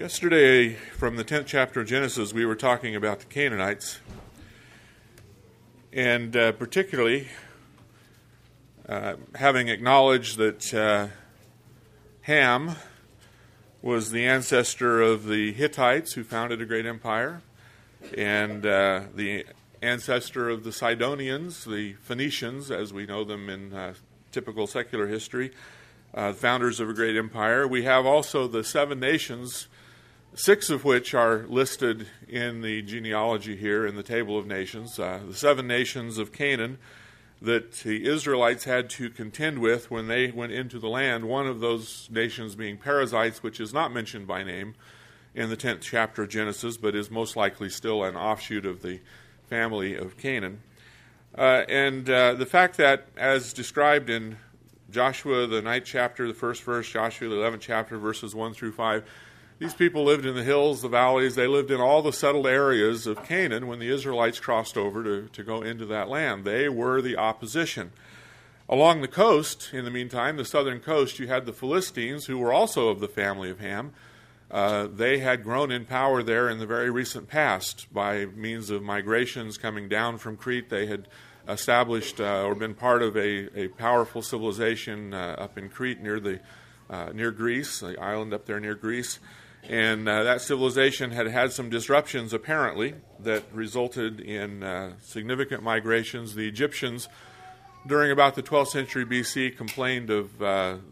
Yesterday, from the 10th chapter of Genesis, we were talking about the Canaanites, and particularly having acknowledged that Ham was the ancestor of the Hittites who founded a great empire, and the ancestor of the Sidonians, the Phoenicians, as we know them in typical secular history, founders of a great empire. We have also the 7 nations, 6 of which are listed in the genealogy here in the Table of Nations. The 7 nations of Canaan that the Israelites had to contend with when they went into the land, one of those nations being Perizzites, which is not mentioned by name in the 10th chapter of Genesis, but is most likely still an offshoot of the family of Canaan. And the fact that, as described in Joshua, the 9th chapter, the 1st verse, Joshua, the 11th chapter, verses 1 through 5, these people lived in the hills, the valleys. They lived in all the settled areas of Canaan when the Israelites crossed over to go into that land. They were the opposition. Along the coast, in the meantime, the southern coast, you had the Philistines, who were also of the family of Ham. They had grown in power there in the very recent past by means of migrations coming down from Crete. They had established or been part of a powerful civilization up in Crete near Greece, the island up there near Greece. And that civilization had had some disruptions, apparently, that resulted in significant migrations. The Egyptians, during about the 12th century BC, complained of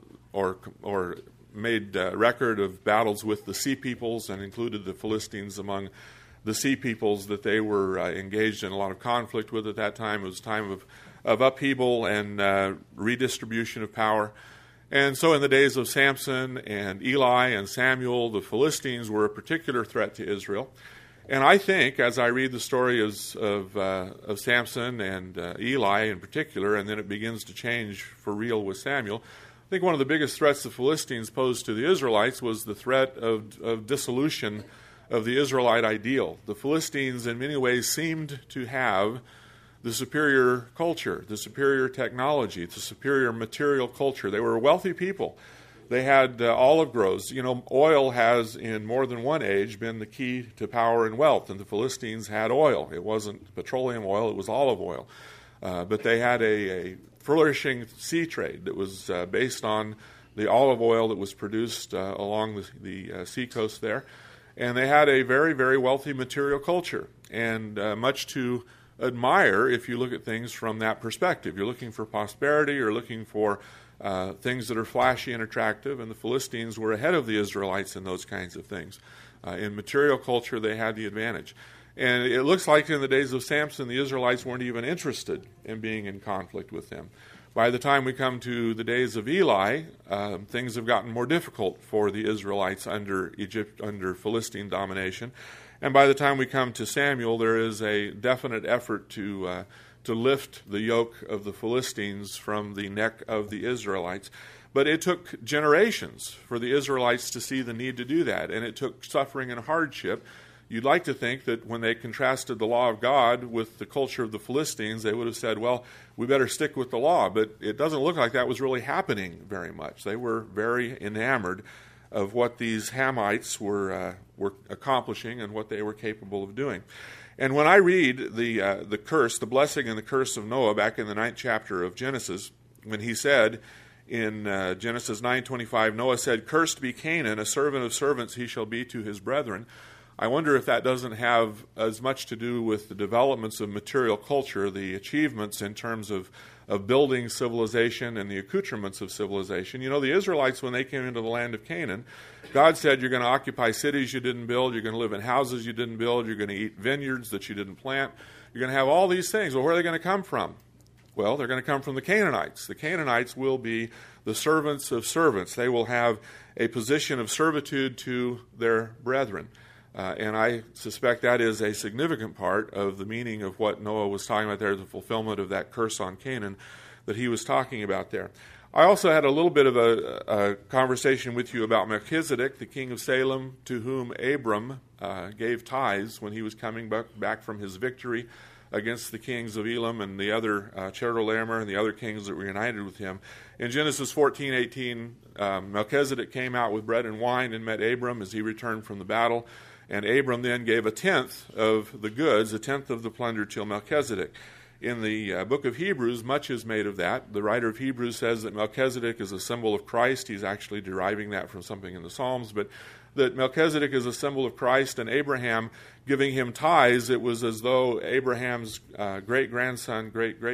or made record of battles with the Sea Peoples and included the Philistines among the Sea Peoples that they were engaged in a lot of conflict with at that time. It was a time of upheaval and redistribution of power. And so in the days of Samson and Eli and Samuel, the Philistines were a particular threat to Israel. And I think, as I read the story of Samson and Eli in particular, and then it begins to change for real with Samuel, I think one of the biggest threats the Philistines posed to the Israelites was the threat of dissolution of the Israelite ideal. The Philistines in many ways seemed to have the superior culture, the superior technology, the superior material culture. They were wealthy people. They had olive groves. You know, oil has, in more than one age, been the key to power and wealth, and the Philistines had oil. It wasn't petroleum oil, it was olive oil. But they had a flourishing sea trade that was based on the olive oil that was produced along the seacoast there. And they had a very, very wealthy material culture, and much to admire if you look at things from that perspective. You're looking for prosperity, you're looking for things that are flashy and attractive, and the Philistines were ahead of the Israelites in those kinds of things. In material culture, they had the advantage. And it looks like in the days of Samson, the Israelites weren't even interested in being in conflict with them. By the time we come to the days of Eli, things have gotten more difficult for the Israelites under Philistine domination. And by the time we come to Samuel, there is a definite effort to lift the yoke of the Philistines from the neck of the Israelites. But it took generations for the Israelites to see the need to do that, and it took suffering and hardship. You'd like to think that when they contrasted the law of God with the culture of the Philistines, they would have said, well, we better stick with the law. But it doesn't look like that was really happening very much. They were very enamored of what these Hamites were accomplishing and what they were capable of doing. And when I read the curse, the blessing and the curse of Noah back in the 9th chapter of Genesis, when he said in Genesis 9:25, Noah said, "Cursed be Canaan, a servant of servants he shall be to his brethren." I wonder if that doesn't have as much to do with the developments of material culture, the achievements in terms of building civilization and the accoutrements of civilization. You know, the Israelites, when they came into the land of Canaan, God said, you're going to occupy cities you didn't build, you're going to live in houses you didn't build, you're going to eat vineyards that you didn't plant, you're going to have all these things. Well, where are they going to come from? Well, they're going to come from the Canaanites. The Canaanites will be the servants of servants. They will have a position of servitude to their brethren. And I suspect that is a significant part of the meaning of what Noah was talking about there, the fulfillment of that curse on Canaan that he was talking about there. I also had a little bit of a conversation with you about Melchizedek, the king of Salem, to whom Abram gave tithes when he was coming back from his victory against the kings of Elam and the other Chedorlaomer and the other kings that were united with him. In Genesis 14:18, Melchizedek came out with bread and wine and met Abram as he returned from the battle. And Abram then gave a tenth of the goods, a tenth of the plunder to Melchizedek. In the book of Hebrews, much is made of that. The writer of Hebrews says that Melchizedek is a symbol of Christ. He's actually deriving that from something in the Psalms, but that Melchizedek is a symbol of Christ, and Abraham giving him tithes, it was as though Abraham's great-grandson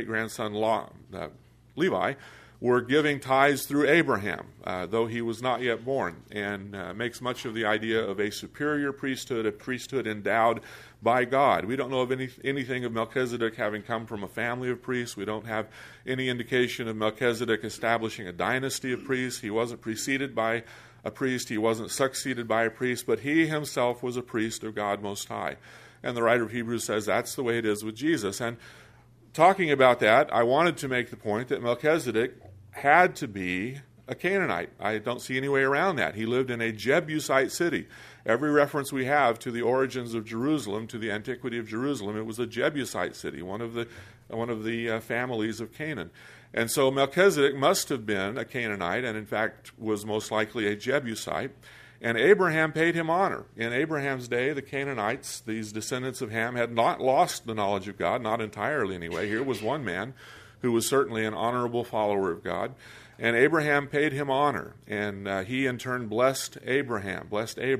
Levi were giving tithes through Abraham, though he was not yet born, and makes much of the idea of a superior priesthood, a priesthood endowed by God. We don't know of anything of Melchizedek having come from a family of priests. We don't have any indication of Melchizedek establishing a dynasty of priests. He wasn't preceded by a priest. He wasn't succeeded by a priest, but he himself was a priest of God Most High. And the writer of Hebrews says that's the way it is with Jesus. And talking about that, I wanted to make the point that Melchizedek had to be a Canaanite. I don't see any way around that. He lived in a Jebusite city. Every reference we have to the origins of Jerusalem, to the antiquity of Jerusalem, it was a Jebusite city, one of the families of Canaan. And so Melchizedek must have been a Canaanite, and in fact was most likely a Jebusite. And Abraham paid him honor. In Abraham's day, the Canaanites, these descendants of Ham, had not lost the knowledge of God, not entirely anyway. Here was one man who was certainly an honorable follower of God. And Abraham paid him honor. And he in turn blessed Abram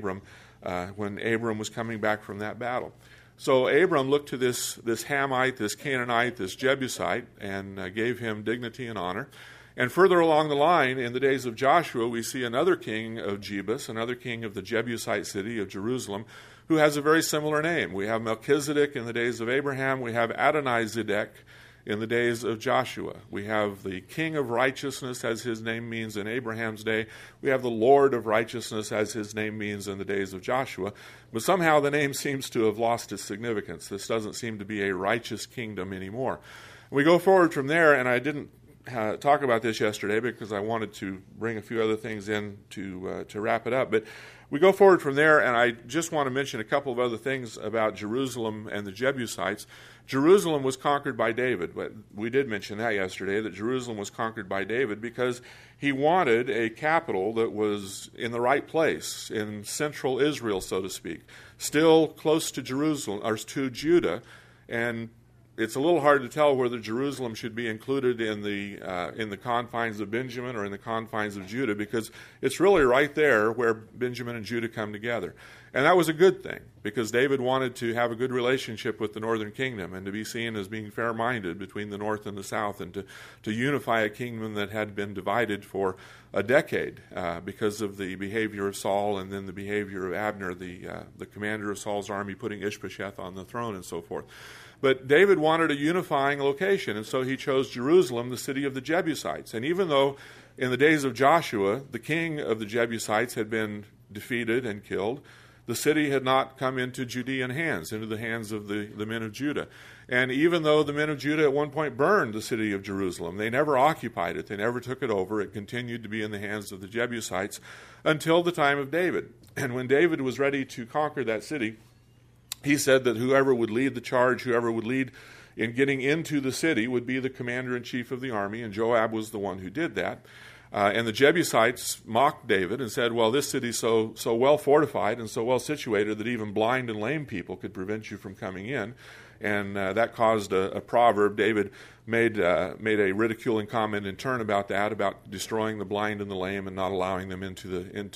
when Abram was coming back from that battle. So Abram looked to this Hamite, this Canaanite, this Jebusite, and gave him dignity and honor. And further along the line, in the days of Joshua, we see another king of Jebus, another king of the Jebusite city of Jerusalem, who has a very similar name. We have Melchizedek in the days of Abraham. We have Adonai-Zedek in the days of Joshua. We have the King of Righteousness, as his name means in Abraham's day. We have the Lord of Righteousness, as his name means in the days of Joshua. But somehow the name seems to have lost its significance. This doesn't seem to be a righteous kingdom anymore. We go forward from there, and I didn't talk about this yesterday because I wanted to bring a few other things in to wrap it up. But we go forward from there, and I just want to mention a couple of other things about Jerusalem and the Jebusites. Jerusalem was conquered by David. But we did mention that yesterday, that Jerusalem was conquered by David because he wanted a capital that was in the right place, in central Israel, so to speak, still close to Jerusalem, or to Judah, and it's a little hard to tell whether Jerusalem should be included in the confines of Benjamin or in the confines of Judah, because it's really right there where Benjamin and Judah come together. And that was a good thing, because David wanted to have a good relationship with the northern kingdom and to be seen as being fair-minded between the north and the south, and to unify a kingdom that had been divided for a decade because of the behavior of Saul and then the behavior of Abner, the commander of Saul's army, putting Ishbosheth on the throne and so forth. But David wanted a unifying location, and so he chose Jerusalem, the city of the Jebusites. And even though in the days of Joshua, the king of the Jebusites had been defeated and killed, the city had not come into Judean hands, into the hands of the men of Judah. And even though the men of Judah at one point burned the city of Jerusalem, they never occupied it, they never took it over. It continued to be in the hands of the Jebusites until the time of David. And when David was ready to conquer that city, he said that whoever would lead the charge, whoever would lead in getting into the city, would be the commander-in-chief of the army, and Joab was the one who did that. And the Jebusites mocked David and said, well, this city's so well fortified and so well situated that even blind and lame people could prevent you from coming in. And that caused a proverb. David made a ridiculing comment in turn about that, about destroying the blind and the lame and not allowing them into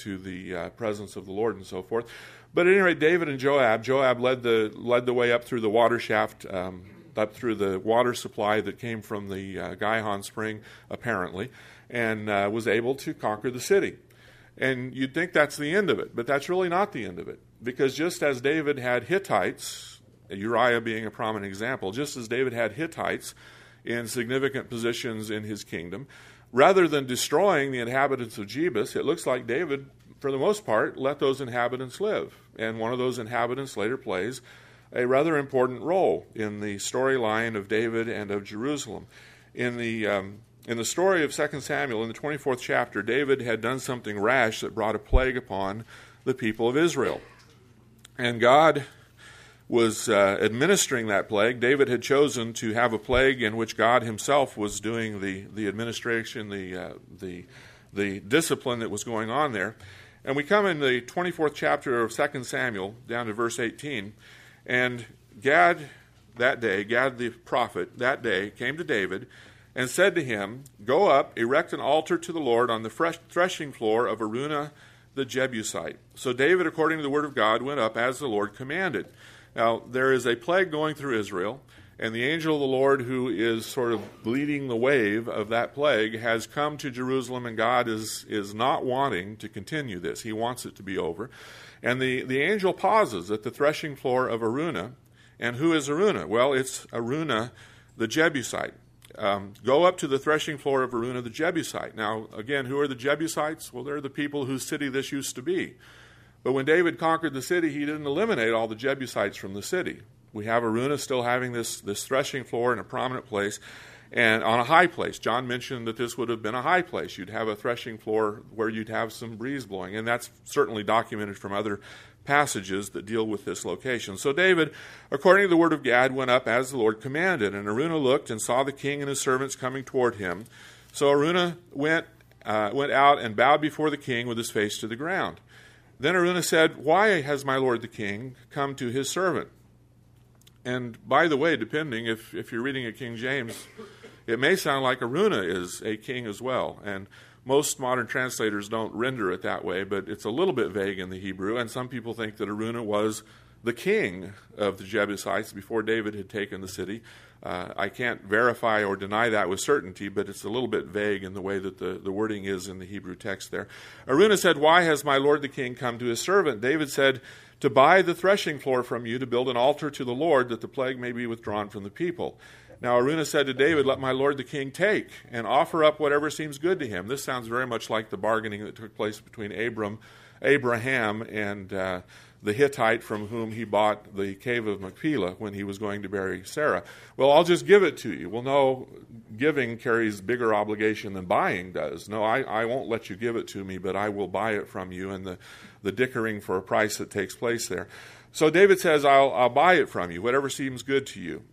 the presence of the Lord and so forth. But at any rate, David and Joab led the way up through the water shaft, up through the water supply that came from the Gihon spring, apparently, and was able to conquer the city. And you'd think that's the end of it, but that's really not the end of it. Because just as David had Hittites, Uriah being a prominent example, just as David had Hittites in significant positions in his kingdom, rather than destroying the inhabitants of Jebus, it looks like David, for the most part, let those inhabitants live. And one of those inhabitants later plays a rather important role in the storyline of David and of Jerusalem. In the story of 2 Samuel, in the 24th chapter, David had done something rash that brought a plague upon the people of Israel. And God was administering that plague. David had chosen to have a plague in which God himself was doing the administration, the discipline that was going on there. And we come in the 24th chapter of 2 Samuel, down to verse 18, and Gad the prophet, that day came to David and said to him, "Go up, erect an altar to the Lord on the threshing floor of Araunah the Jebusite." So David, according to the word of God, went up as the Lord commanded. Now, there is a plague going through Israel, and the angel of the Lord, who is sort of leading the wave of that plague, has come to Jerusalem, and God is not wanting to continue this. He wants it to be over. And the angel pauses at the threshing floor of Araunah. And who is Araunah? Well, it's Araunah the Jebusite. Go up to the threshing floor of Araunah the Jebusite. Now, again, who are the Jebusites? Well, they're the people whose city this used to be. But when David conquered the city, he didn't eliminate all the Jebusites from the city. We have Araunah still having this threshing floor in a prominent place and on a high place. John mentioned that this would have been a high place. You'd have a threshing floor where you'd have some breeze blowing, and that's certainly documented from other passages that deal with this location. So David, according to the word of Gad, went up as the Lord commanded, and Araunah looked and saw the king and his servants coming toward him. So Araunah went out and bowed before the king with his face to the ground. Then Araunah said, "Why has my lord the king come to his servant?" And by the way, depending, if you're reading a King James, it may sound like Araunah is a king as well. And most modern translators don't render it that way, but it's a little bit vague in the Hebrew, and some people think that Araunah was the king of the Jebusites before David had taken the city. I can't verify or deny that with certainty, but it's a little bit vague in the way that the wording is in the Hebrew text there. Araunah said, "Why has my lord the king come to his servant?" David said, "To buy the threshing floor from you, to build an altar to the Lord, that the plague may be withdrawn from the people." Now Araunah said to David, "Let my lord the king take and offer up whatever seems good to him." This sounds very much like the bargaining that took place between Abraham and the Hittite from whom he bought the cave of Machpelah when he was going to bury Sarah. "Well, I'll just give it to you." Well, no, giving carries bigger obligation than buying does. "No, I won't let you give it to me, but I will buy it from you," and the dickering for a price that takes place there. So David says, I'll buy it from you, whatever seems good to you.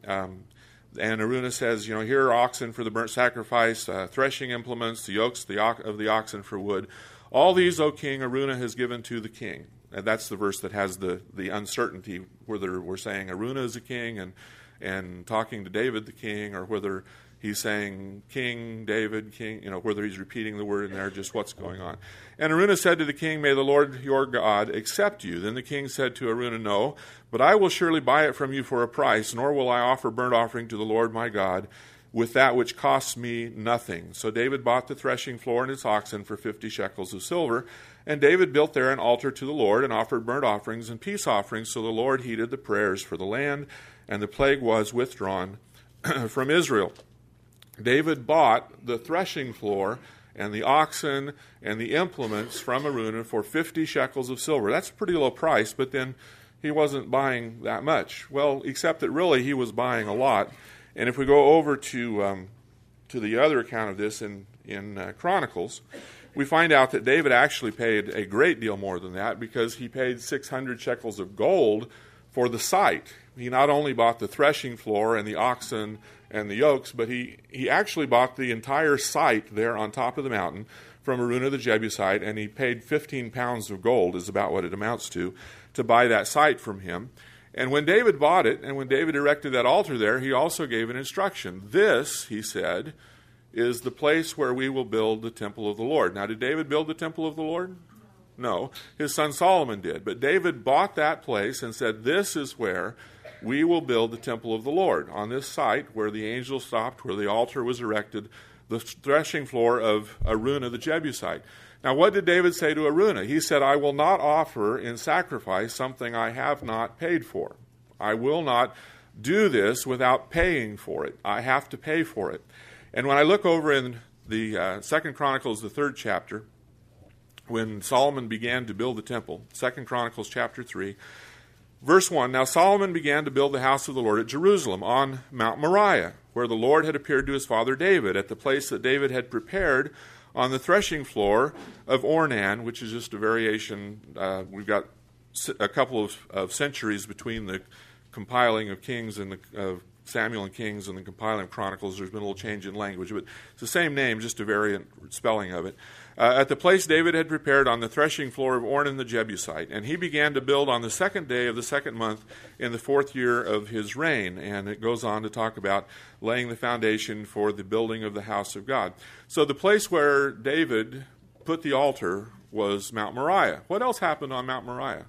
And Araunah says, "Here are oxen for the burnt sacrifice, threshing implements, the yokes of the oxen for wood. All these, O king, Araunah has given to the king." And that's the verse that has the uncertainty, whether we're saying Araunah is a king and talking to David the king, or whether he's saying King, David, king, whether he's repeating the word in there, just what's going on. And Araunah said to the king, "May the Lord your God accept you." Then the king said to Araunah, "No, but I will surely buy it from you for a price, nor will I offer burnt offering to the Lord my God with that which costs me nothing." So David bought the threshing floor and its oxen for 50 shekels of silver, and David built there an altar to the Lord and offered burnt offerings and peace offerings. So the Lord heeded the prayers for the land, and the plague was withdrawn from Israel. David bought the threshing floor and the oxen and the implements from Araunah for 50 shekels of silver. That's a pretty low price, but then he wasn't buying that much. Well, except that really he was buying a lot. And if we go over to the other account of this in Chronicles, we find out that David actually paid a great deal more than that, because he paid 600 shekels of gold for the site. He not only bought the threshing floor and the oxen and the yokes, but he actually bought the entire site there on top of the mountain from Araunah the Jebusite, and he paid 15 pounds of gold, is about what it amounts to buy that site from him. And when David bought it, and when David erected that altar there, he also gave an instruction. "This," he said, "is the place where we will build the temple of the Lord." Now, did David build the temple of the Lord? No. His son Solomon did. But David bought that place and said, "This is where we will build the temple of the Lord, on this site where the angel stopped, where the altar was erected, the threshing floor of Araunah the Jebusite." Now, what did David say to Araunah? He said, "I will not offer in sacrifice something I have not paid for. I will not do this without paying for it. I have to pay for it." And when I look over in the 2 Chronicles, the 3rd chapter, when Solomon began to build the temple, 2 Chronicles chapter 3, verse 1, "Now Solomon began to build the house of the Lord at Jerusalem on Mount Moriah, where the Lord had appeared to his father David, at the place that David had prepared on the threshing floor of Ornan," which is just a variation. We've got a couple of centuries between the compiling of Kings and of Samuel and Kings and the compiling of Chronicles, there's been a little change in language, but it's the same name, just a variant spelling of it. At the place David had prepared on the threshing floor of Ornan the Jebusite, and he began to build on the 2nd day of the 2nd month in the 4th year of his reign. And it goes on to talk about laying the foundation for the building of the house of God. So the place where David put the altar was Mount Moriah. What else happened on Mount Moriah?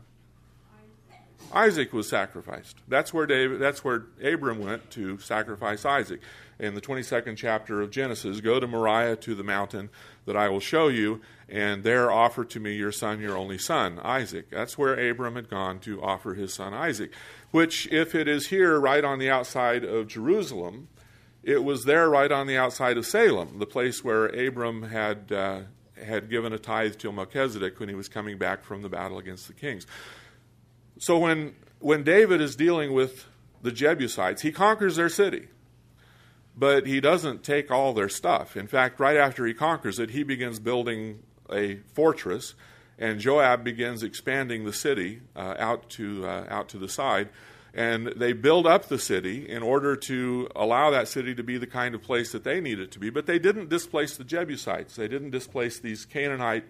Isaac was sacrificed. That's where Abram went to sacrifice Isaac. In the 22nd chapter of Genesis, go to Moriah, to the mountain that I will show you, and there offer to me your son, your only son, Isaac. That's where Abram had gone to offer his son Isaac, which, if it is here right on the outside of Jerusalem, it was there right on the outside of Salem, the place where Abram had given a tithe to Melchizedek when he was coming back from the battle against the kings. So when David is dealing with the Jebusites, he conquers their city. But he doesn't take all their stuff. In fact, right after he conquers it, he begins building a fortress, and Joab begins expanding the city out to the side. And they build up the city in order to allow that city to be the kind of place that they need it to be. But they didn't displace the Jebusites. They didn't displace these Canaanite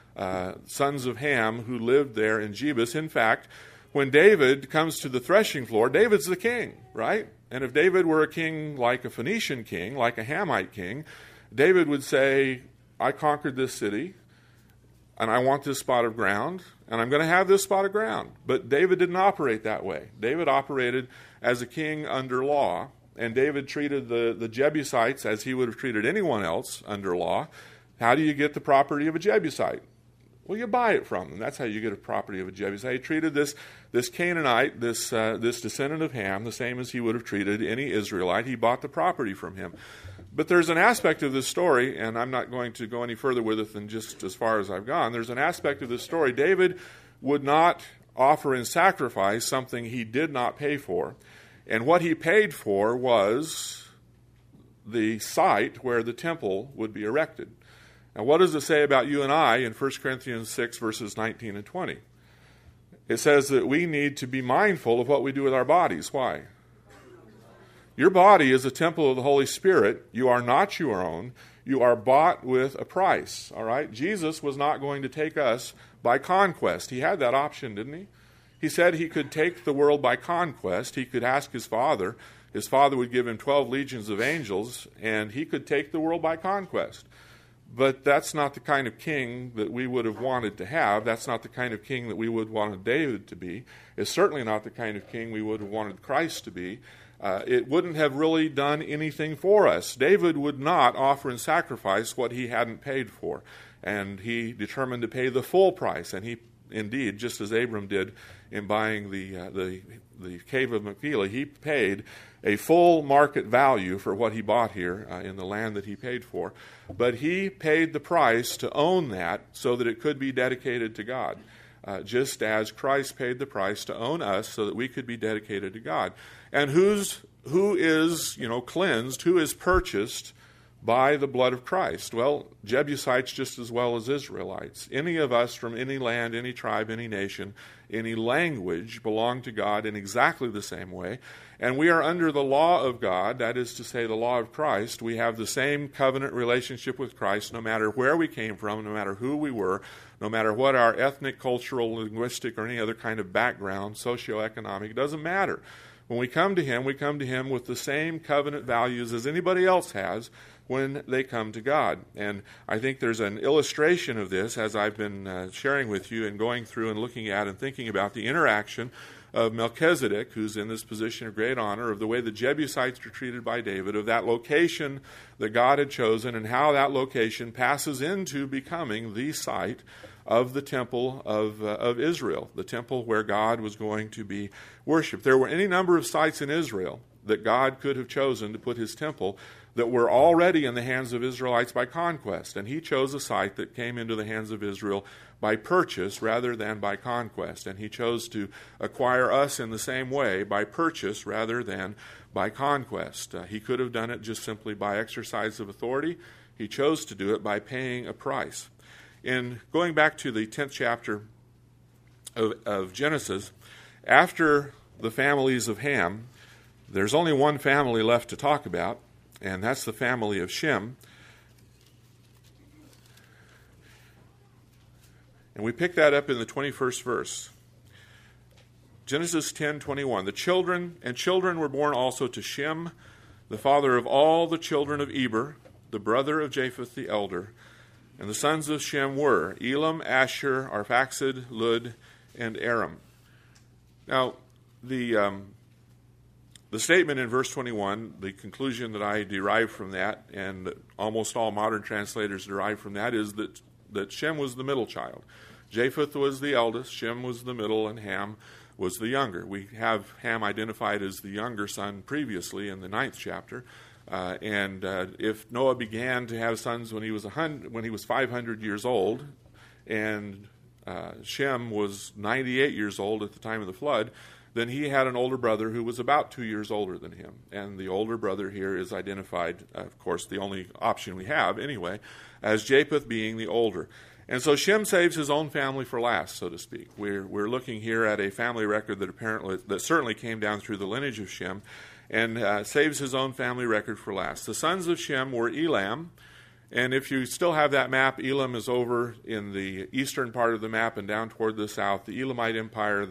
sons of Ham who lived there in Jebus. In fact, when David comes to the threshing floor, David's the king, right? And if David were a king like a Phoenician king, like a Hamite king, David would say, I conquered this city, and I want this spot of ground, and I'm going to have this spot of ground. But David didn't operate that way. David operated as a king under law, and David treated the Jebusites as he would have treated anyone else under law. How do you get the property of a Jebusite? Well, you buy it from them. That's how you get a property of a Jebusite. He treated this Canaanite, this descendant of Ham, the same as he would have treated any Israelite. He bought the property from him. But there's an aspect of this story, and I'm not going to go any further with it than just as far as I've gone. There's an aspect of this story. David would not offer in sacrifice something he did not pay for. And what he paid for was the site where the temple would be erected. Now, what does it say about you and I in 1 Corinthians 6, verses 19 and 20? It says that we need to be mindful of what we do with our bodies. Why? Your body is a temple of the Holy Spirit. You are not your own. You are bought with a price, all right? Jesus was not going to take us by conquest. He had that option, didn't he? He said he could take the world by conquest. He could ask his Father. His Father would give him 12 legions of angels, and he could take the world by conquest. But that's not the kind of king that we would have wanted to have. That's not the kind of king that we would have wanted David to be. It's certainly not the kind of king we would have wanted Christ to be. It wouldn't have really done anything for us. David would not offer in sacrifice what he hadn't paid for. And he determined to pay the full price. And he, indeed, just as Abram did in buying the cave of Machpelah, he paid a full market value for what he bought here in the land that he paid for. But he paid the price to own that so that it could be dedicated to God, just as Christ paid the price to own us so that we could be dedicated to God. And who is cleansed, who is purchased by the blood of Christ? Well, Jebusites just as well as Israelites. Any of us from any land, any tribe, any nation, any language belong to God in exactly the same way. And we are under the law of God, that is to say the law of Christ. We have the same covenant relationship with Christ no matter where we came from, no matter who we were, no matter what our ethnic, cultural, linguistic, or any other kind of background, socioeconomic, it doesn't matter. When we come to him with the same covenant values as anybody else has when they come to God. And I think there's an illustration of this as I've been sharing with you and going through and looking at and thinking about the interaction of Melchizedek, who's in this position of great honor, of the way the Jebusites were treated by David, of that location that God had chosen, and how that location passes into becoming the site of the temple of Israel, the temple where God was going to be worshipped. There were any number of sites in Israel that God could have chosen to put his temple that were already in the hands of Israelites by conquest, and he chose a site that came into the hands of Israel by purchase rather than by conquest, and he chose to acquire us in the same way by purchase rather than by conquest. He could have done it just simply by exercise of authority. He chose to do it by paying a price. In going back to the 10th chapter of Genesis, after the families of Ham, there's only one family left to talk about, and that's the family of Shem. And we pick that up in the 21st verse. Genesis 10:21. The children were born also to Shem, the father of all the children of Eber, the brother of Japheth the elder. And the sons of Shem were Elam, Asher, Arphaxad, Lud, and Aram. Now, the statement in verse 21, the conclusion that I derive from that, and almost all modern translators derive from that, is that Shem was the middle child. Japheth was the eldest, Shem was the middle, and Ham was the younger. We have Ham identified as the younger son previously in the 9th chapter. If Noah began to have sons when he was 500 years old, and Shem was 98 years old at the time of the flood, then he had an older brother who was about 2 years older than him. And the older brother here is identified, of course, the only option we have anyway, as Japheth being the older. And so Shem saves his own family for last, so to speak. We're looking here at a family record that certainly came down through the lineage of Shem, and saves his own family record for last. The sons of Shem were Elam, and if you still have that map, Elam is over in the eastern part of the map and down toward the south. The Elamite Empire,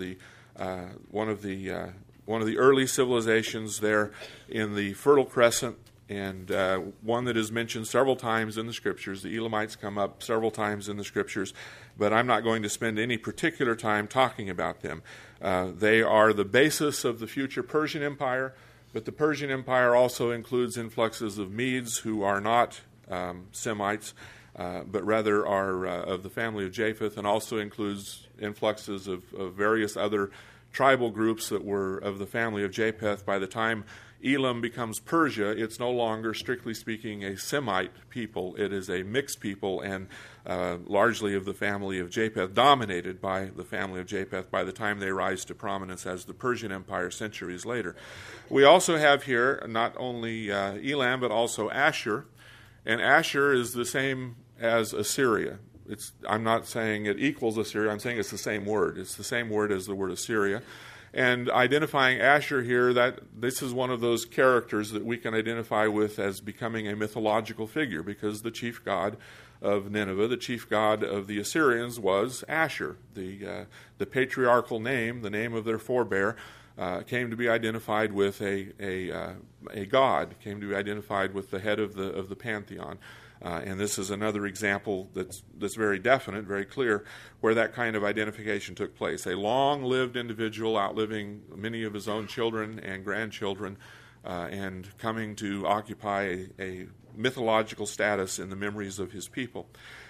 one of the early civilizations there in the Fertile Crescent, and one that is mentioned several times in the Scriptures. The Elamites come up several times in the Scriptures, but I'm not going to spend any particular time talking about them. They are the basis of the future Persian Empire, but the Persian Empire also includes influxes of Medes who are not Semites, but rather are of the family of Japheth, and also includes influxes of various other tribal groups that were of the family of Japheth. By the time Elam becomes Persia, it's no longer, strictly speaking, a Semite people. It is a mixed people, and largely of the family of Japheth, dominated by the family of Japheth by the time they rise to prominence as the Persian Empire centuries later. We also have here not only Elam, but also Asher, and Asher is the same as Assyria. I'm not saying it equals Assyria, I'm saying it's the same word. It's the same word as the word Assyria. And identifying Asher here, that this is one of those characters that we can identify with as becoming a mythological figure, because the chief god of Nineveh, the chief god of the Assyrians, was Asher. The patriarchal name, the name of their forebear, came to be identified with a god, came to be identified with the head of the pantheon. And this is another example that's very definite, very clear, where that kind of identification took place. A long-lived individual outliving many of his own children and grandchildren, and coming to occupy a mythological status in the memories of his people.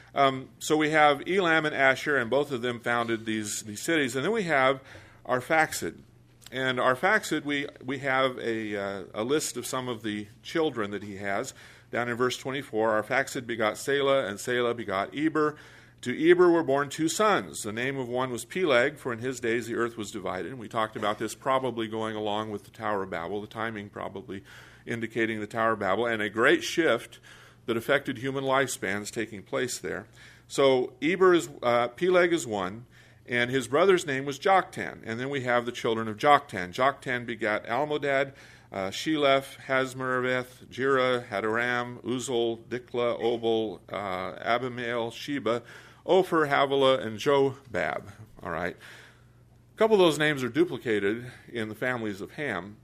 So we have Elam and Asher, and both of them founded these cities. And then we have Arphaxad. And Arphaxad, we have a list of some of the children that he has. Down in verse 24, Arphaxad begot Selah, and Selah begot Eber. To Eber were born 2 sons. The name of one was Peleg, for in his days the earth was divided. And we talked about this probably going along with the Tower of Babel, the timing probably indicating the Tower of Babel, and a great shift that affected human lifespans taking place there. So Peleg is one, and his brother's name was Joktan. And then we have the children of Joktan. Joktan begat Almodad, Sheleph, Hazmarveth, Jireh, Hadaram, Uzal, Dikla, Obal, Abimael, Sheba, Ophir, Havilah, and Jobab. All right. A couple of those names are duplicated in the families of Ham.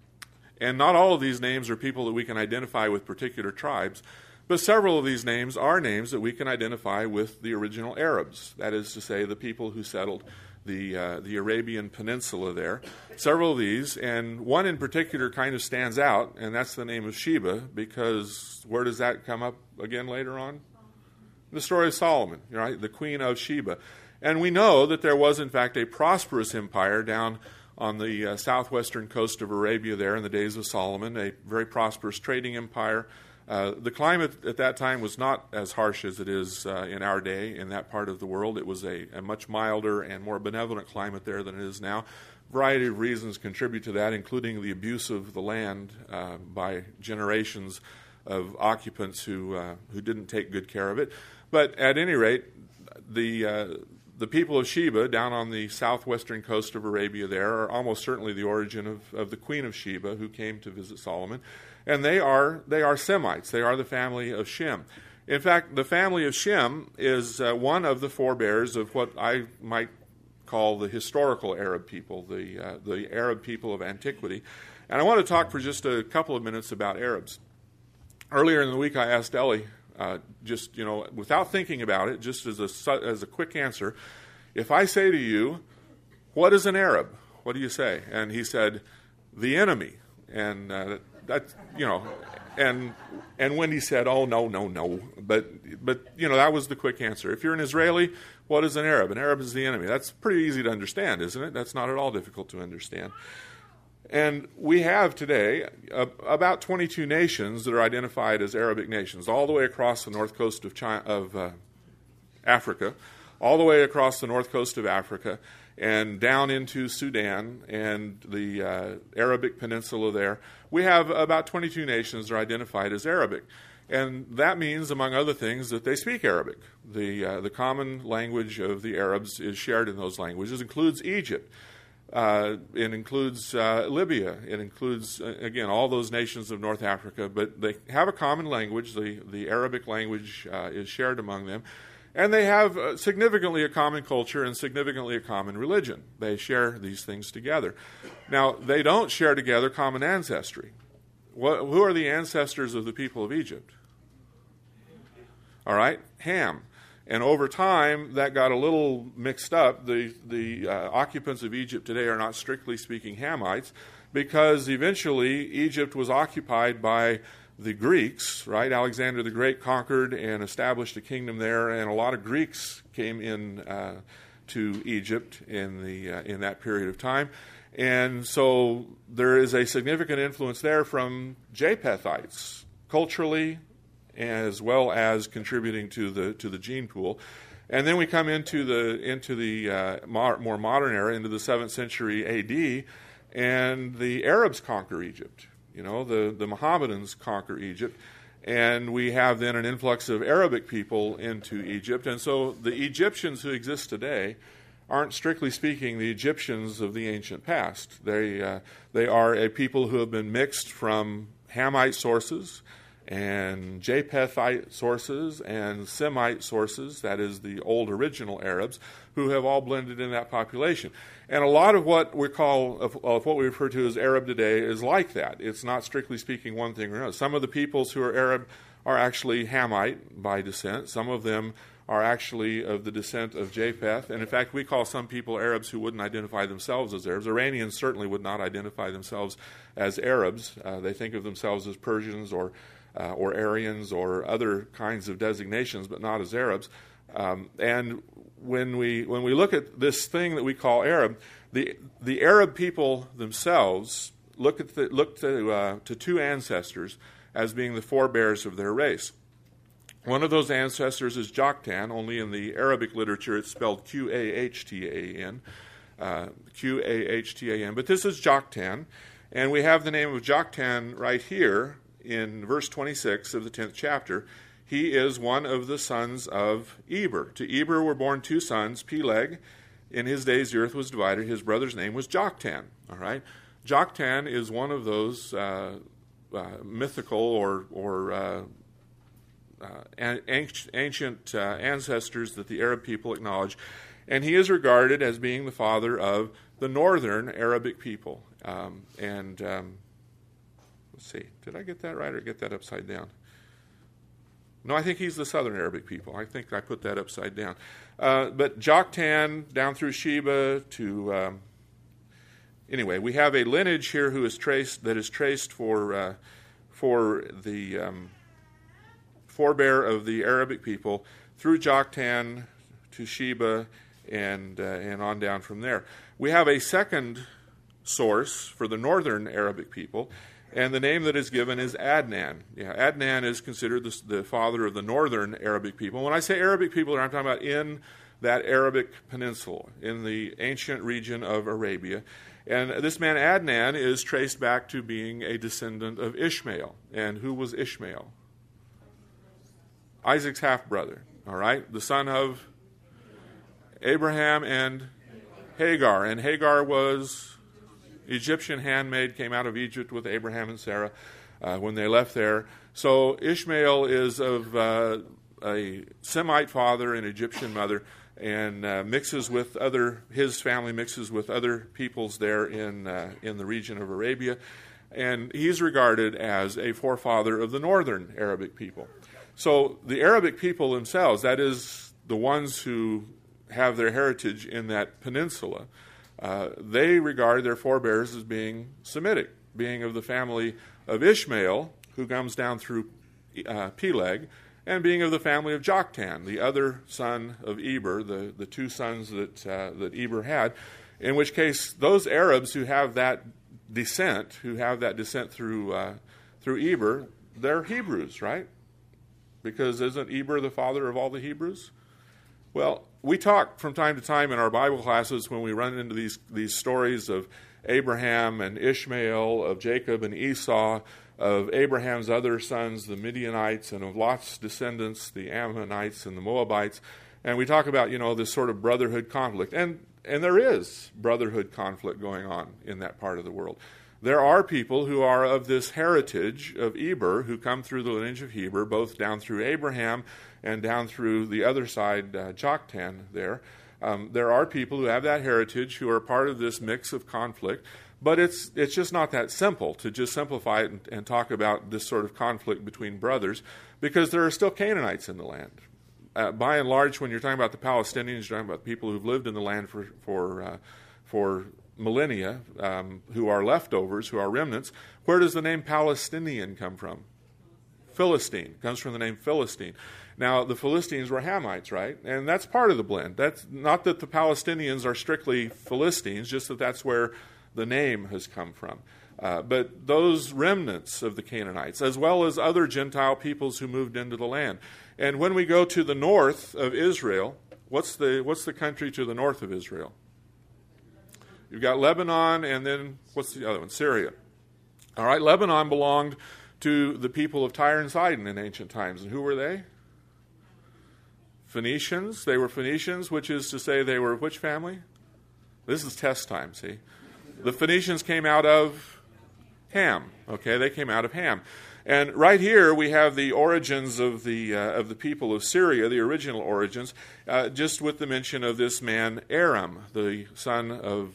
And not all of these names are people that we can identify with particular tribes, but several of these names are names that we can identify with the original Arabs. That is to say, the people who settled the Arabian Peninsula there. Several of these, and one in particular kind of stands out, and that's the name of Sheba, because where does that come up again later on? The story of Solomon, right? The Queen of Sheba. And we know that there was, in fact, a prosperous empire down on the southwestern coast of Arabia there in the days of Solomon, a very prosperous trading empire. The climate at that time was not as harsh as it is in our day in that part of the world. It was a much milder and more benevolent climate there than it is now. A variety of reasons contribute to that, including the abuse of the land by generations of occupants who didn't take good care of it. But at any rate, the The people of Sheba, down on the southwestern coast of Arabia there, are almost certainly the origin of the Queen of Sheba, who came to visit Solomon. And they are Semites. They are the family of Shem. In fact, the family of Shem is one of the forebears of what I might call the historical Arab people, the Arab people of antiquity. And I want to talk for just a couple of minutes about Arabs. Earlier in the week, I asked Ellie, without thinking about it, just as a quick answer, if I say to you, what is an Arab? What do you say? And he said, the enemy. And and Wendy said, oh, no. But that was the quick answer. If you're an Israeli, what is an Arab? An Arab is the enemy. That's pretty easy to understand, isn't it? That's not at all difficult to understand. And we have today about 22 nations that are identified as Arabic nations, all the way across the north coast of Africa, all the way across the north coast of Africa, and down into Sudan and the Arabic Peninsula there. We have about 22 nations that are identified as Arabic. And that means, among other things, that they speak Arabic. The common language of the Arabs is shared in those languages. It includes Egypt. It includes Libya. It includes, again, all those nations of North Africa. But they have a common language. The Arabic language is shared among them. And they have significantly a common culture and significantly a common religion. They share these things together. Now, they don't share together common ancestry. Who are the ancestors of the people of Egypt? All right, Ham. And over time, that got a little mixed up. The occupants of Egypt today are not strictly speaking Hamites, because eventually Egypt was occupied by the Greeks, right? Alexander the Great conquered and established a kingdom there, and a lot of Greeks came in to Egypt in that period of time. And so there is a significant influence there from Japhethites, culturally, as well as contributing to the gene pool. And then we come into the more modern era, into the 7th century AD, and the Arabs conquer Egypt. The Mohammedans conquer Egypt, and we have then an influx of Arabic people into Egypt. And so the Egyptians who exist today aren't strictly speaking the Egyptians of the ancient past. They are a people who have been mixed from Hamite sources and Japhethite sources and Semite sources, that is the old original Arabs, who have all blended in that population. And a lot of what we call, of what we refer to as Arab today is like that. It's not strictly speaking one thing or another. Some of the peoples who are Arab are actually Hamite by descent. Some of them are actually of the descent of Japheth. And in fact, we call some people Arabs who wouldn't identify themselves as Arabs. Iranians certainly would not identify themselves as Arabs. They think of themselves as Persians or Aryans or other kinds of designations, but not as Arabs. And when we look at this thing that we call Arab, the Arab people themselves look to two ancestors as being the forebears of their race. One of those ancestors is Joktan. Only in the Arabic literature it's spelled Qahtan, Qahtan. But this is Joktan, and we have the name of Joktan right here in verse 26 of the 10th chapter. He is one of the sons of Eber. To Eber were born two sons, Peleg. In his days the earth was divided. His brother's name was Joktan. All right, Joktan is one of those mythical or ancient ancestors that the Arab people acknowledge, and he is regarded as being the father of the northern Arabic people. Let's see, did I get that right or get that upside down? No, I think he's the southern Arabic people. I think I put that upside down. But Joktan down through Sheba to anyway, we have a lineage here that is traced for the forebear of the Arabic people through Joktan to Sheba and on down from there. We have a second source for the northern Arabic people, and the name that is given is Adnan. Adnan is considered the father of the northern Arabic people. When I say Arabic people, I'm talking about in that Arabic peninsula, in the ancient region of Arabia. And this man Adnan is traced back to being a descendant of Ishmael. And who was Ishmael? Isaac's half-brother, all right? The son of Abraham and Hagar. And Hagar was Egyptian handmaid, came out of Egypt with Abraham and Sarah when they left there. So Ishmael is of a Semite father and Egyptian mother, and his family mixes with other peoples there in the region of Arabia. And he's regarded as a forefather of the northern Arabic people. So the Arabic people themselves, that is the ones who have their heritage in that peninsula, they regard their forebears as being Semitic, being of the family of Ishmael, who comes down through Peleg, and being of the family of Joktan, the other son of Eber, the two sons that Eber had, in which case those Arabs who have that descent through Eber, they're Hebrews, right? Because isn't Eber the father of all the Hebrews? Well, we talk from time to time in our Bible classes when we run into these stories of Abraham and Ishmael, of Jacob and Esau, of Abraham's other sons, the Midianites, and of Lot's descendants, the Ammonites and the Moabites. And we talk about, this sort of brotherhood conflict. And there is brotherhood conflict going on in that part of the world. There are people who are of this heritage of Eber, who come through the lineage of Heber, both down through Abraham and down through the other side, Joktan there. There are people who have that heritage who are part of this mix of conflict, but it's just not that simple to just simplify it and talk about this sort of conflict between brothers, because there are still Canaanites in the land. By and large, when you're talking about the Palestinians, you're talking about people who've lived in the land for millennia, who are leftovers, who are remnants. Where does the name Palestinian come from? Philistine. It comes from the name Philistine. Now, the Philistines were Hamites, right? And that's part of the blend. That's not that the Palestinians are strictly Philistines, just that that's where the name has come from. But those remnants of the Canaanites, as well as other Gentile peoples who moved into the land. And when we go to the north of Israel, what's the country to the north of Israel? You've got Lebanon, and then what's the other one? Syria. All right, Lebanon belonged to the people of Tyre and Sidon in ancient times. And who were they? Phoenicians. They were Phoenicians, which is to say they were which family? This is test time, see? The Phoenicians came out of Ham. Okay, they came out of Ham. And right here we have the origins of the people of Syria, the original origins, just with the mention of this man Aram, the son of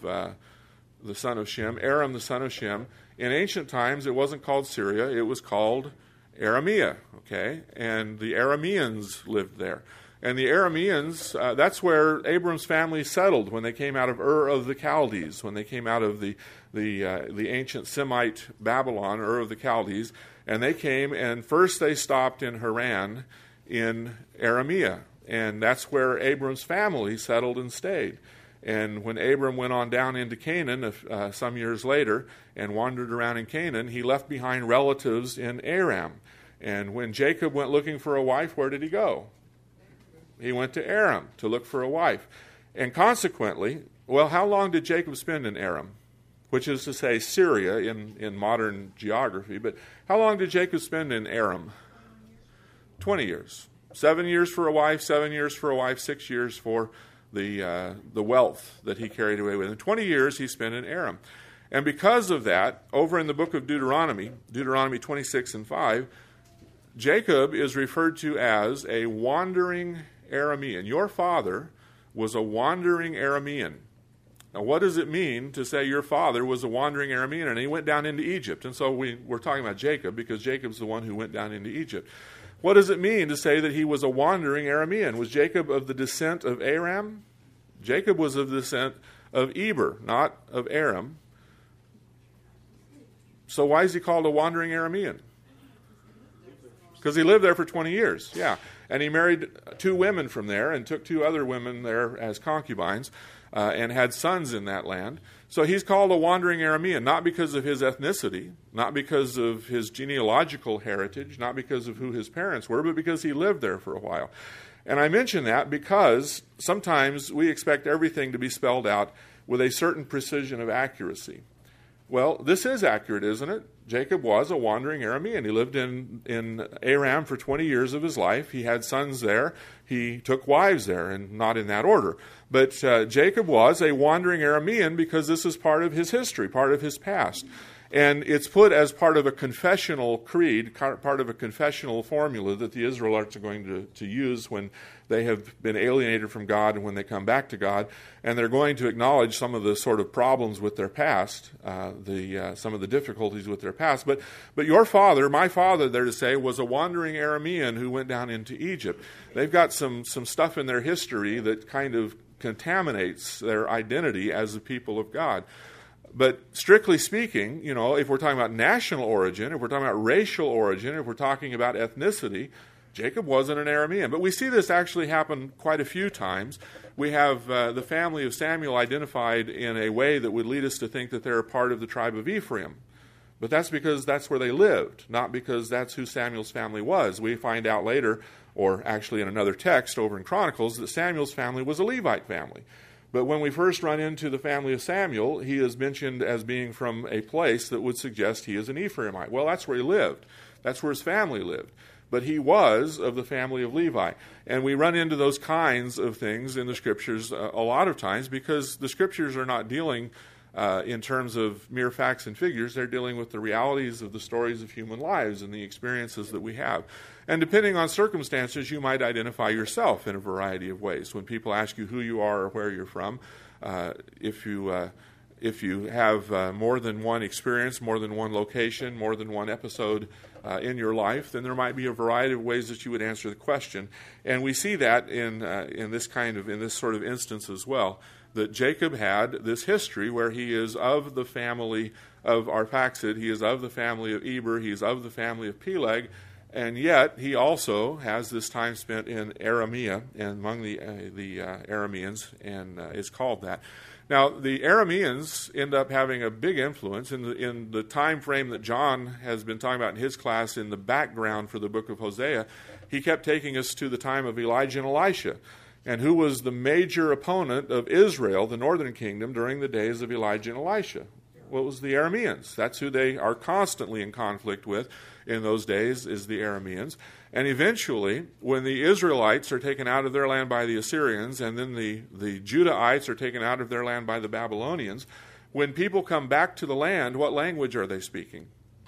Shem. Aram, the son of Shem. In ancient times, it wasn't called Syria; it was called Aramea. Okay, and the Arameans lived there. And the Arameans, that's where Abram's family settled when they came out of Ur of the Chaldees, when they came out of the ancient Semite Babylon, Ur of the Chaldees. And they came, and first they stopped in Haran in Aramea. And that's where Abram's family settled and stayed. And when Abram went on down into Canaan some years later and wandered around in Canaan, he left behind relatives in Aram. And when Jacob went looking for a wife, where did he go? He went to Aram to look for a wife. And consequently, well, how long did Jacob spend in Aram? Which is to say Syria in modern geography. But how long did Jacob spend in Aram? 20 years. 7 years for a wife, 7 years for a wife, 6 years for the wealth that he carried away with. And 20 years he spent in Aram. And because of that, over in the book of Deuteronomy 26 and 5, Jacob is referred to as a wandering Aramean. Your father was a wandering Aramean. Now, what does it mean to say your father was a wandering Aramean and he went down into Egypt? And so we're talking about Jacob because Jacob's the one who went down into Egypt. What does it mean to say that he was a wandering Aramean? Was Jacob of the descent of Aram? Jacob was of the descent of Eber, not of Aram. So why is he called a wandering Aramean? Because he lived there for 20 years, yeah. And he married 2 women from there and took 2 other women there as concubines and had sons in that land. So he's called a wandering Aramean, not because of his ethnicity, not because of his genealogical heritage, not because of who his parents were, but because he lived there for a while. And I mention that because sometimes we expect everything to be spelled out with a certain precision of accuracy. Well, this is accurate, isn't it? Jacob was a wandering Aramean. He lived in Aram for 20 years of his life. He had sons there. He took wives there, and not in that order. But Jacob was a wandering Aramean because this is part of his history, part of his past. And it's put as part of a confessional creed, part of a confessional formula that the Israelites are going to use when they have been alienated from God and when they come back to God. And they're going to acknowledge some of the sort of problems with their past, some of the difficulties with their past. But your father, my father, they're to say, was a wandering Aramean who went down into Egypt. They've got some stuff in their history that kind of contaminates their identity as the people of God. But strictly speaking, if we're talking about national origin, if we're talking about racial origin, if we're talking about ethnicity, Jacob wasn't an Aramean. But we see this actually happen quite a few times. We have the family of Samuel identified in a way that would lead us to think that they're a part of the tribe of Ephraim. But that's because that's where they lived, not because that's who Samuel's family was. We find out later, or actually in another text over in Chronicles, that Samuel's family was a Levite family. But when we first run into the family of Samuel, he is mentioned as being from a place that would suggest he is an Ephraimite. Well, that's where he lived. That's where his family lived. But he was of the family of Levi. And we run into those kinds of things in the Scriptures a lot of times because the Scriptures are not dealing in terms of mere facts and figures. They're dealing with the realities of the stories of human lives and the experiences that we have. And depending on circumstances, you might identify yourself in a variety of ways. When people ask you who you are or where you're from, if you have more than one experience, more than one location, more than one episode in your life, then there might be a variety of ways that you would answer the question. And we see that in this sort of instance as well, that Jacob had this history where he is of the family of Arphaxad, he is of the family of Eber, he is of the family of Peleg, and yet he also has this time spent in Aramea and among the Arameans, and is called that. Now, the Arameans end up having a big influence in the time frame that John has been talking about in his class in the background for the book of Hosea. He kept taking us to the time of Elijah and Elisha. And who was the major opponent of Israel, the northern kingdom, during the days of Elijah and Elisha? Well, it was the Arameans. That's who they are constantly in conflict with in those days, is the Arameans. And eventually, when the Israelites are taken out of their land by the Assyrians, and then the Judahites are taken out of their land by the Babylonians, when people come back to the land, what language are they speaking?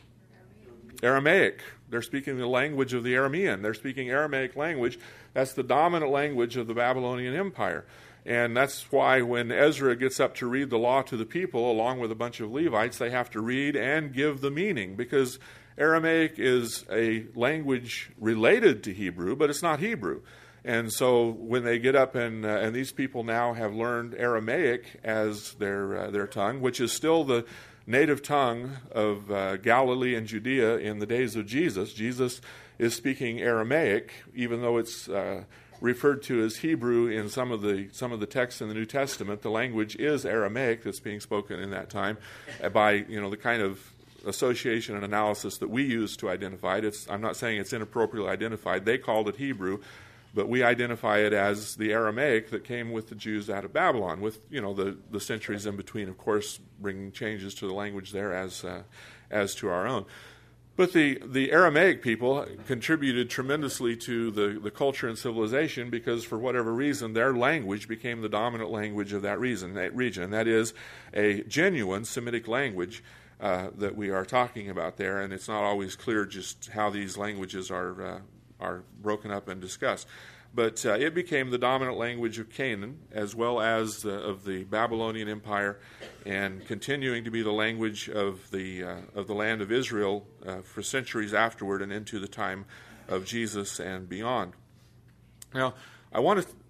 Aramaic. They're speaking the language of the Aramean. They're speaking Aramaic language. That's the dominant language of the Babylonian Empire. And that's why when Ezra gets up to read the law to the people, along with a bunch of Levites, they have to read and give the meaning, because Aramaic is a language related to Hebrew, but it's not Hebrew. And so when they get up and these people now have learned Aramaic as their tongue, which is still the native tongue of Galilee and Judea in the days of Jesus. Jesus is speaking Aramaic, even though it's referred to as Hebrew in some of the texts in the New Testament. The language is Aramaic that's being spoken in that time by the kind of association and analysis that we use to identify it. I'm not saying it's inappropriately identified. They called it Hebrew, but we identify it as the Aramaic that came with the Jews out of Babylon, with the centuries in between, of course, bringing changes to the language there as to our own. But the Aramaic people contributed tremendously to the culture and civilization because, for whatever reason, their language became the dominant language of that region. And that is a genuine Semitic language that we are talking about there. And it's not always clear just how these languages are broken up and discussed. But it became the dominant language of Canaan, as well as of the Babylonian Empire, and continuing to be the language of the land of Israel for centuries afterward and into the time of Jesus and beyond. Now, I want to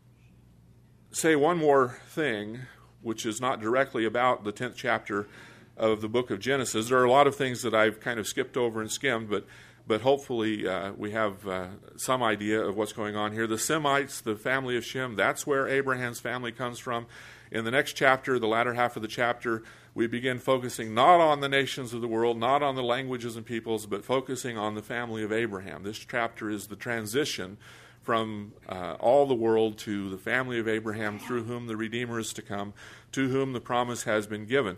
say one more thing, which is not directly about the 10th chapter of the book of Genesis. There are a lot of things that I've kind of skipped over and skimmed, but hopefully we have some idea of what's going on here. The Semites, the family of Shem, that's where Abraham's family comes from. In the next chapter, the latter half of the chapter, we begin focusing not on the nations of the world, not on the languages and peoples, but focusing on the family of Abraham. This chapter is the transition from all the world to the family of Abraham, through whom the Redeemer is to come, to whom the promise has been given.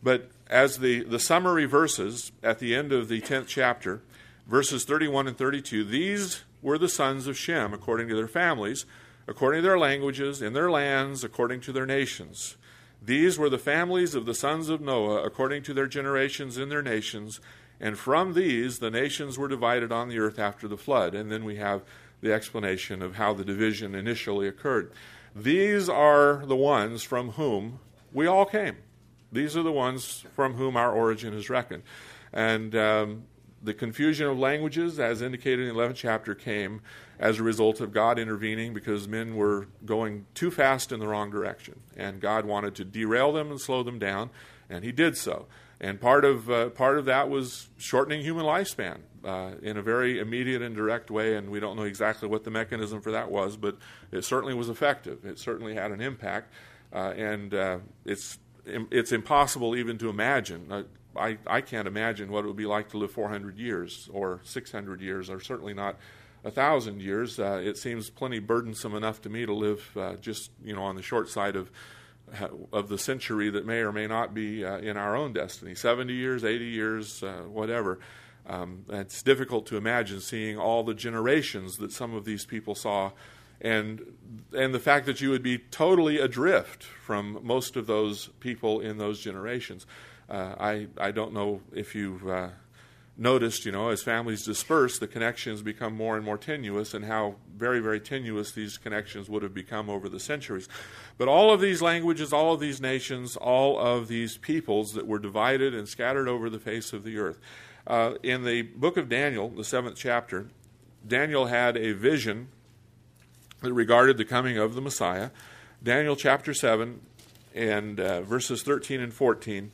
But as the summary verses at the end of the 10th chapter, verses 31 and 32, these were the sons of Shem according to their families, according to their languages, in their lands, according to their nations. These were the families of the sons of Noah, according to their generations in their nations, and from these the nations were divided on the earth after the flood. And then we have the explanation of how the division initially occurred. These are the ones from whom we all came. These are the ones from whom our origin is reckoned. And the confusion of languages, as indicated in the 11th chapter, came as a result of God intervening because men were going too fast in the wrong direction. And God wanted to derail them and slow them down, and he did so. And part of that was shortening human lifespan in a very immediate and direct way, and we don't know exactly what the mechanism for that was, but it certainly was effective. It certainly had an impact, and it's impossible even to imagine. I can't imagine what it would be like to live 400 years or 600 years, or certainly not 1,000 years. It seems plenty burdensome enough to me to live just on the short side of the century that may or may not be in our own destiny. 70 years, 80 years, whatever. It's difficult to imagine seeing all the generations that some of these people saw, and the fact that you would be totally adrift from most of those people in those generations. I don't know if you've noticed, as families disperse, the connections become more and more tenuous, and how very, very tenuous these connections would have become over the centuries. But all of these languages, all of these nations, all of these peoples that were divided and scattered over the face of the earth. In the book of Daniel, the 7th chapter, Daniel had a vision that regarded the coming of the Messiah. Daniel chapter 7 and verses 13 and 14.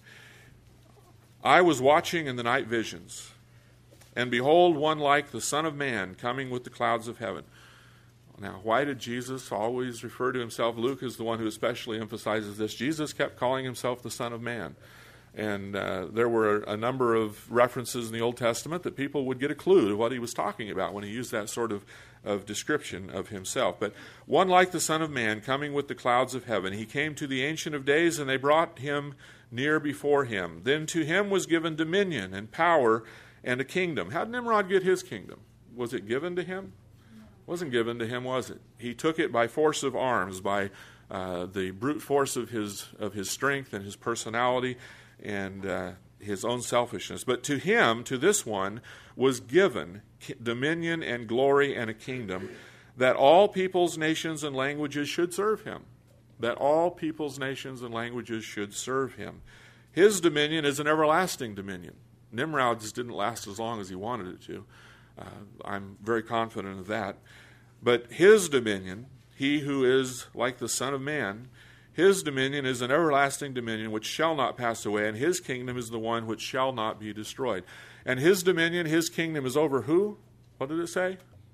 I was watching in the night visions, and behold, one like the Son of Man coming with the clouds of heaven. Now, why did Jesus always refer to himself? Luke is the one who especially emphasizes this. Jesus kept calling himself the Son of Man. And there were a number of references in the Old Testament that people would get a clue to what he was talking about when he used that sort of description of himself. But one like the Son of Man coming with the clouds of heaven. He came to the Ancient of Days, and they brought him near before him. Then to him was given dominion and power and a kingdom. How did Nimrod get his kingdom? Was it given to him? It wasn't given to him, was it? He took it by force of arms, by the brute force of his strength and his personality and his own selfishness. But to him, to this one, was given dominion and glory and a kingdom, that all peoples, nations, and languages should serve him. That all peoples, nations, and languages should serve him. His dominion is an everlasting dominion. Nimrod's didn't last as long as he wanted it to. I'm very confident of that. But his dominion, he who is like the Son of Man, his dominion is an everlasting dominion which shall not pass away, and his kingdom is the one which shall not be destroyed. And his dominion, his kingdom is over who? What did it say?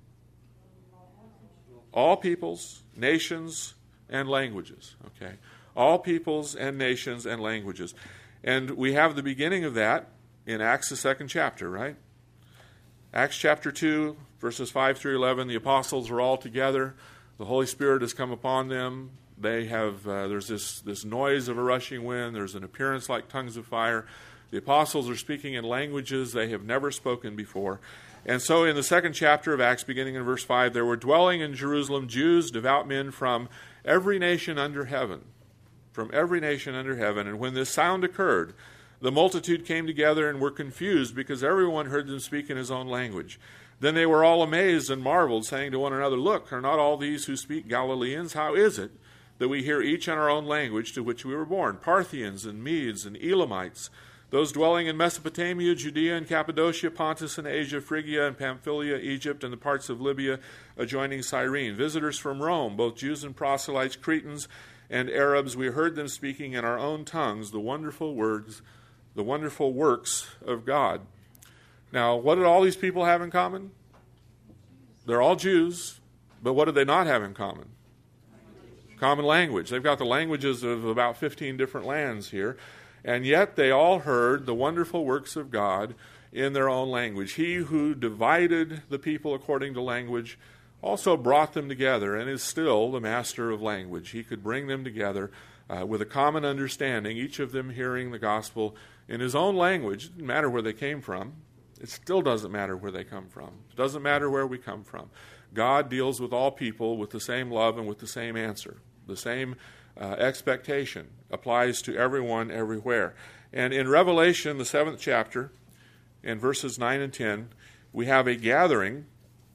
All peoples, nations, and languages. Okay, all peoples and nations and languages. And we have the beginning of that in Acts, the 2nd chapter, right? Acts chapter 2, verses 5 through 11, the apostles are all together. The Holy Spirit has come upon them. They have, there's this noise of a rushing wind. There's an appearance like tongues of fire. The apostles are speaking in languages they have never spoken before. And so in the 2nd chapter of Acts, beginning in verse 5, there were dwelling in Jerusalem Jews, devout men from every nation under heaven. From every nation under heaven. And when this sound occurred, the multitude came together and were confused because everyone heard them speak in his own language. Then they were all amazed and marveled, saying to one another, Look, are not all these who speak Galileans? How is it that we hear each in our own language to which we were born? Parthians and Medes and Elamites, those dwelling in Mesopotamia, Judea and Cappadocia, Pontus and Asia, Phrygia and Pamphylia, Egypt and the parts of Libya adjoining Cyrene, visitors from Rome, both Jews and proselytes, Cretans and Arabs, we heard them speaking in our own tongues the wonderful words, the wonderful works of God. Now, what did all these people have in common? They're all Jews, but what did they not have in common? Common language. They've got the languages of about 15 different lands here. And yet they all heard the wonderful works of God in their own language. He who divided the people according to language also brought them together and is still the master of language. He could bring them together with a common understanding, each of them hearing the gospel in his own language. It doesn't matter where they came from. It still doesn't matter where they come from. It doesn't matter where we come from. God deals with all people with the same love and with the same answer. The same expectation applies to everyone, everywhere. And in Revelation, the 7th chapter, in verses 9 and 10, we have a gathering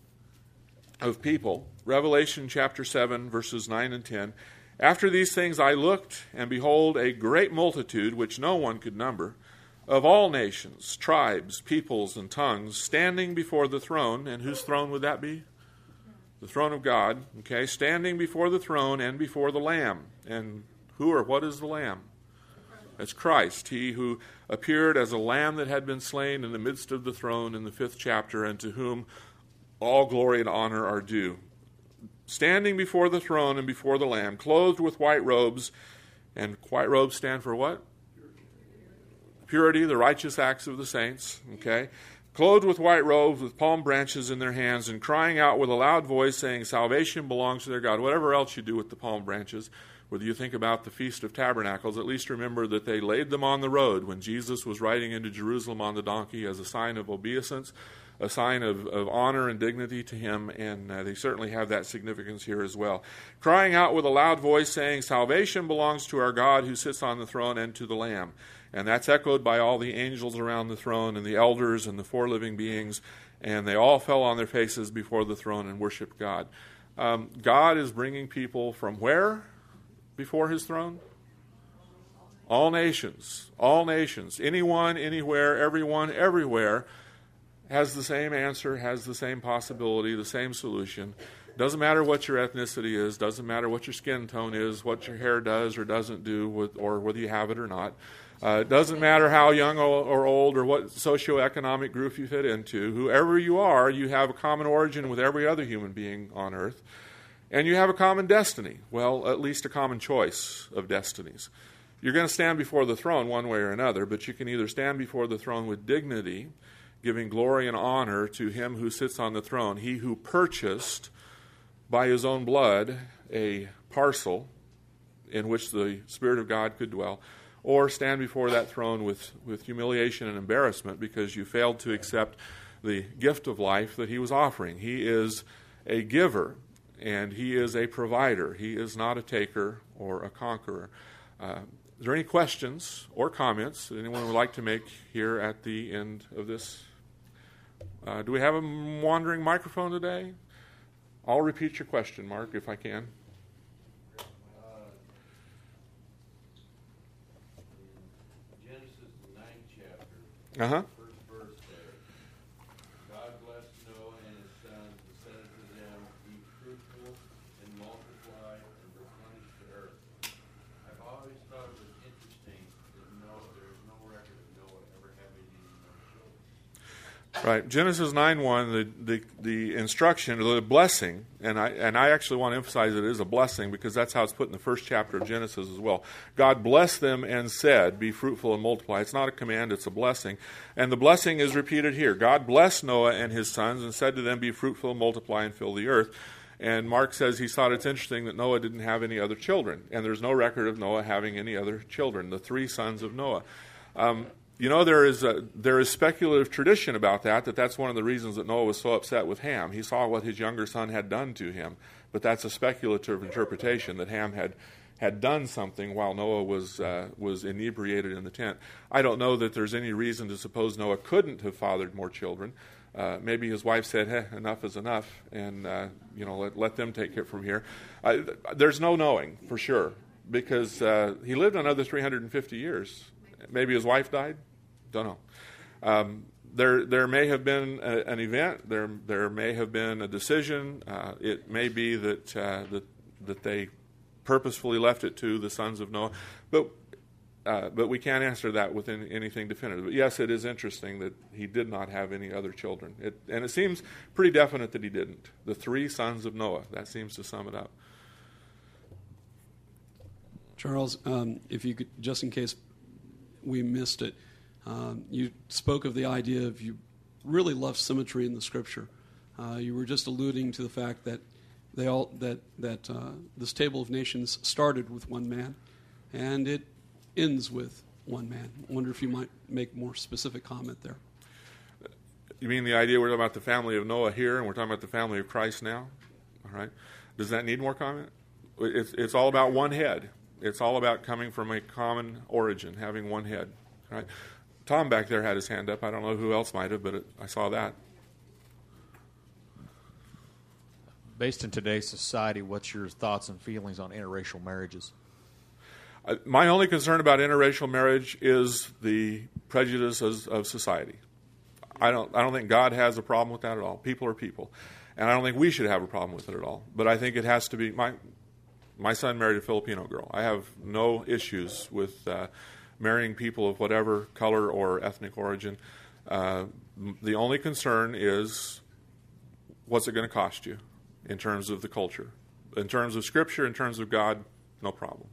of people. Revelation chapter 7, verses 9 and 10. After these things I looked, and behold, a great multitude, which no one could number, of all nations, tribes, peoples, and tongues, standing before the throne. And whose throne would that be? The throne of God. Okay, standing before the throne and before the Lamb. And who or what is the Lamb? It's Christ, he who appeared as a lamb that had been slain in the midst of the throne in the 5th chapter, and to whom all glory and honor are due. Standing before the throne and before the Lamb, clothed with white robes. And white robes stand for what? Purity, the righteous acts of the saints. Okay, clothed with white robes, with palm branches in their hands, and crying out with a loud voice, saying, salvation belongs to their God. Whatever else you do with the palm branches, whether you think about the Feast of Tabernacles, at least remember that they laid them on the road when Jesus was riding into Jerusalem on the donkey as a sign of obeisance, a sign of honor and dignity to him, and they certainly have that significance here as well. Crying out with a loud voice, saying, salvation belongs to our God who sits on the throne and to the Lamb. And that's echoed by all the angels around the throne and the elders and the 4 living beings, and they all fell on their faces before the throne and worshiped God. God is bringing people from where before his throne? All nations. All nations. Anyone, anywhere, everyone, everywhere has the same answer, has the same possibility, the same solution. Doesn't matter what your ethnicity is, doesn't matter what your skin tone is, what your hair does or doesn't do, or whether you have it or not. It doesn't matter how young or old or what socioeconomic group you fit into. Whoever you are, you have a common origin with every other human being on earth. And you have a common destiny. Well, at least a common choice of destinies. You're going to stand before the throne one way or another, but you can either stand before the throne with dignity, giving glory and honor to him who sits on the throne, he who purchased by his own blood a parcel in which the Spirit of God could dwell, or stand before that throne with humiliation and embarrassment because you failed to accept the gift of life that he was offering. He is a giver, and he is a provider. He is not a taker or a conqueror. Is there any questions or comments that anyone would like to make here at the end of this? Do we have a wandering microphone today? I'll repeat your question, Mark, if I can. Genesis, the 9th chapter, Uh-huh. first verse there. God blessed Noah and his sons and said unto them, be fruitful and multiply and replenish the earth. I've always thought it was interesting that there's no record of Noah ever having any more children. Right. Genesis 9:1, the instruction, or the blessing, and I actually want to emphasize it is a blessing because that's how it's put in the first chapter of Genesis as well. God blessed them and said, be fruitful and multiply. It's not a command, it's a blessing. And the blessing is repeated here. God blessed Noah and his sons and said to them, be fruitful and multiply and fill the earth. And Mark says he thought it's interesting that Noah didn't have any other children. And there's no record of Noah having any other children, the 3 sons of Noah. There is speculative tradition about that's one of the reasons that Noah was so upset with Ham. He saw what his younger son had done to him, but that's a speculative interpretation that Ham had done something while Noah was inebriated in the tent. I don't know that there's any reason to suppose Noah couldn't have fathered more children. Maybe his wife said, enough is enough, and let them take it from here. There's no knowing for sure, because he lived another 350 years. Maybe his wife died. Don't know. There may have been an event. There may have been a decision. It may be that they purposefully left it to the sons of Noah. But we can't answer that with anything definitive. But yes, it is interesting that he did not have any other children. And it seems pretty definite that he didn't. The 3 sons of Noah. That seems to sum it up. Charles, if you could, just in case we missed it, you spoke of the idea of you really love symmetry in the Scripture. You were just alluding to the fact that this table of nations started with one man, and it ends with one man. I wonder if you might make more specific comment there. You mean the idea we're talking about the family of Noah here, and we're talking about the family of Christ now? All right. Does that need more comment? It's all about one head. It's all about coming from a common origin, having one head. All right. Tom back there had his hand up. I don't know who else might have, but I saw that. Based in today's society, what's your thoughts and feelings on interracial marriages? My only concern about interracial marriage is the prejudices of society. I don't think God has a problem with that at all. People are people. And I don't think we should have a problem with it at all. But I think it has to be... My son married a Filipino girl. I have no issues with marrying people of whatever color or ethnic origin. The only concern is, what's it going to cost you in terms of the culture? In terms of Scripture, in terms of God, no problem.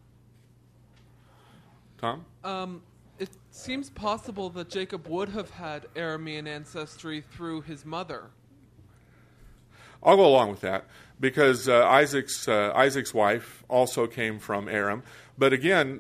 Tom? It seems possible that Jacob would have had Aramean ancestry through his mother. I'll go along with that because Isaac's wife also came from Aram. But again,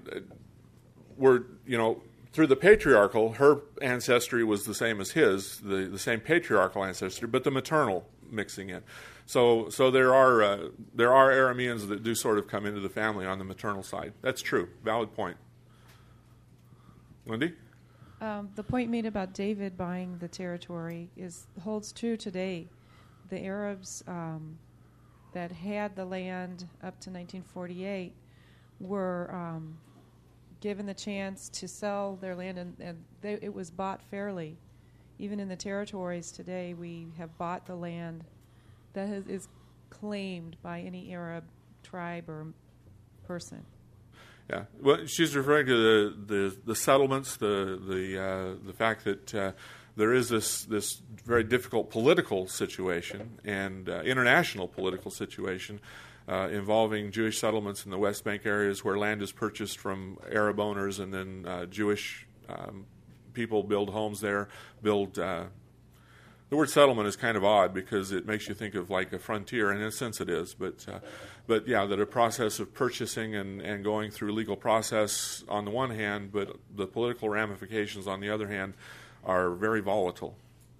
through the patriarchal, her ancestry was the same as his, the same patriarchal ancestry, but the maternal mixing in. So there are Arameans that do sort of come into the family on the maternal side. That's true. Valid point. Wendy? The point made about David buying the territory holds true today. The Arabs that had the land up to 1948 were given the chance to sell their land, and it was bought fairly. Even in the territories today, we have bought the land that is claimed by any Arab tribe or person. Yeah, well, she's referring to the settlements, the fact that there is this very difficult political situation and international political situation involving Jewish settlements in the West Bank areas where land is purchased from Arab owners, and then Jewish people build homes there. The word settlement is kind of odd because it makes you think of like a frontier, and in a sense it is. But yeah, that a process of purchasing and going through legal process on the one hand, but the political ramifications on the other hand are very volatile.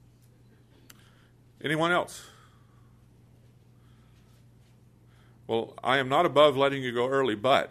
Anyone else? Well, I am not above letting you go early, but